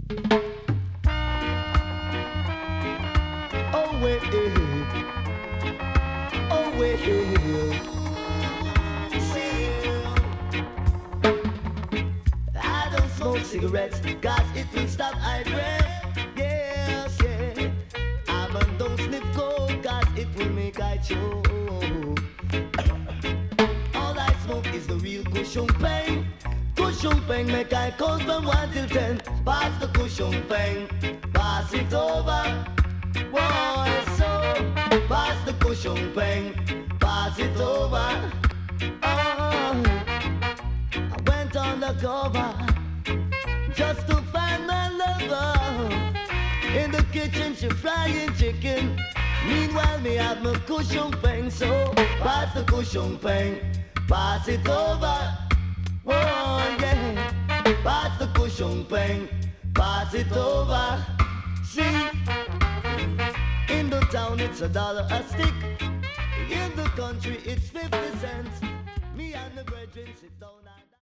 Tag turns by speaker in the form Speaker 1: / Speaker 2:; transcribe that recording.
Speaker 1: Oh wait, oh wait. See, I don't smoke cigarettes, cause it will stop I breath. Yes, yeah. I don't sniff coke, cause it will make I choke. All I smoke is the real cushion pain. Cushion pain make I count from 1 till 10. Pass the cushion pain, pass it over. Boy, so pass the cushion pain, pass it over. Oh, I went on the cover just to find my lover. In the kitchen she frying chicken. Meanwhile me have my cushion pain. So pass the cushion pain, pass it over. Oh yeah, pass the cushion pain, pass it over. See, in the town it's $1 a stick. In the country it's 50 cents. Me and the brethren sit down and